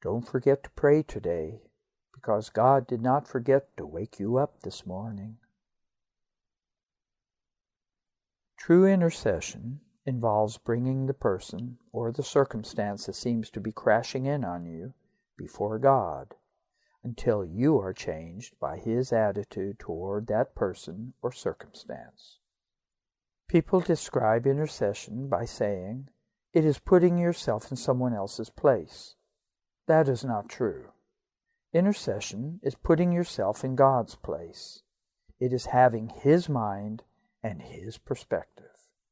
Don't forget to pray today, because God did not forget to wake you up this morning. True intercession involves bringing the person or the circumstance that seems to be crashing in on you before God until you are changed by His attitude toward that person or circumstance. People describe intercession by saying, it is putting yourself in someone else's place. That is not true. Intercession is putting yourself in God's place. It is having His mind and His perspective.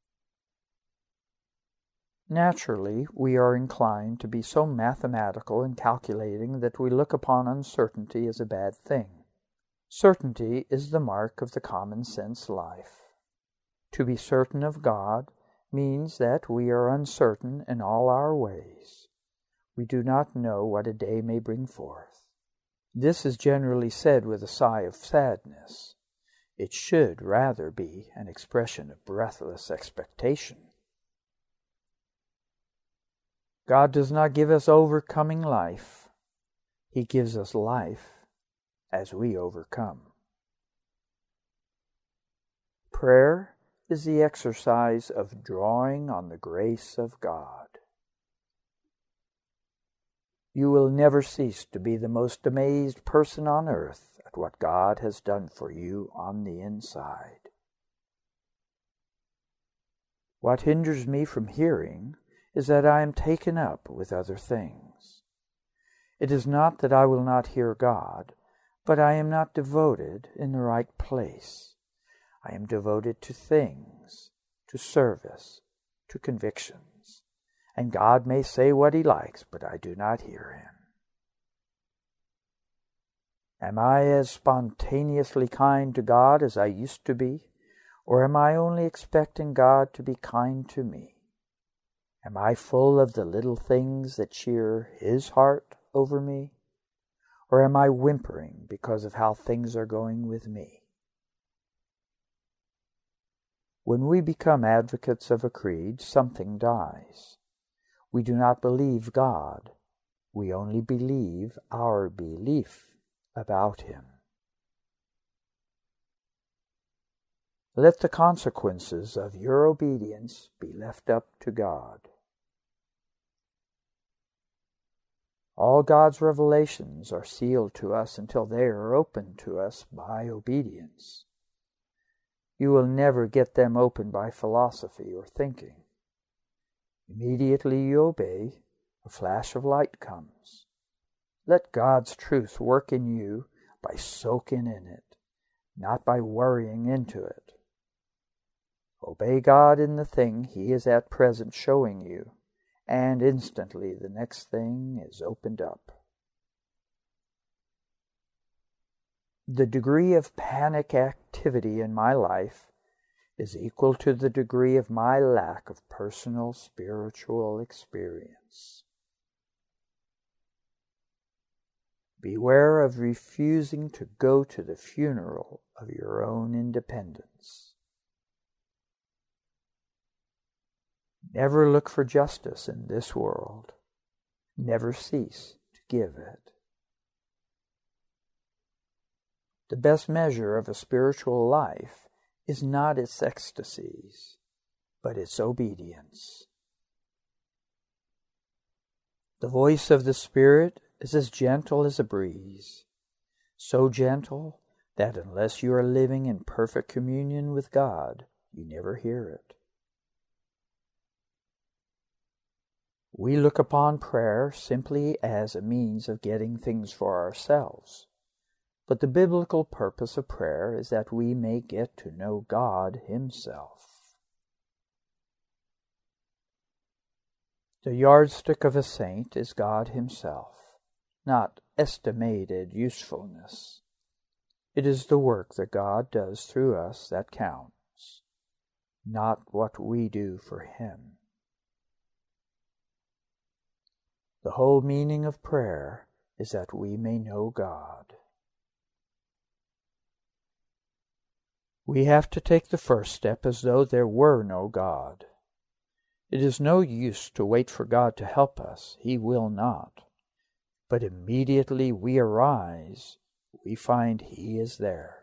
Naturally, we are inclined to be so mathematical and calculating that we look upon uncertainty as a bad thing. Certainty is the mark of the common sense life. To be certain of God means that we are uncertain in all our ways. We do not know what a day may bring forth. This is generally said with a sigh of sadness. It should rather be an expression of breathless expectation. God does not give us overcoming life. He gives us life as we overcome. Prayer is the exercise of drawing on the grace of God. You will never cease to be the most amazed person on earth at what God has done for you on the inside. What hinders me from hearing is that I am taken up with other things. It is not that I will not hear God, but I am not devoted in the right place. I am devoted to things, to service, to convictions, and God may say what He likes, but I do not hear Him. Am I as spontaneously kind to God as I used to be, or am I only expecting God to be kind to me? Am I full of the little things that cheer His heart over me? Or am I whimpering because of how things are going with me? When we become advocates of a creed, something dies. We do not believe God. We only believe our belief about Him. Let the consequences of your obedience be left up to God. All God's revelations are sealed to us until they are opened to us by obedience. You will never get them opened by philosophy or thinking. Immediately you obey, a flash of light comes. Let God's truth work in you by soaking in it, not by worrying into it. Obey God in the thing He is at present showing you, and instantly the next thing is opened up. The degree of panic activity in my life is equal to the degree of my lack of personal spiritual experience. Beware of refusing to go to the funeral of your own independence. Never look for justice in this world. Never cease to give it. The best measure of a spiritual life is not its ecstasies, but its obedience. The voice of the Spirit is as gentle as a breeze, so gentle that unless you are living in perfect communion with God, you never hear it. We look upon prayer simply as a means of getting things for ourselves. But the biblical purpose of prayer is that we may get to know God Himself. The yardstick of a saint is God Himself, not estimated usefulness. It is the work that God does through us that counts, not what we do for Him. The whole meaning of prayer is that we may know God. We have to take the first step as though there were no God. It is no use to wait for God to help us. He will not. but immediately we arise, we find He is there.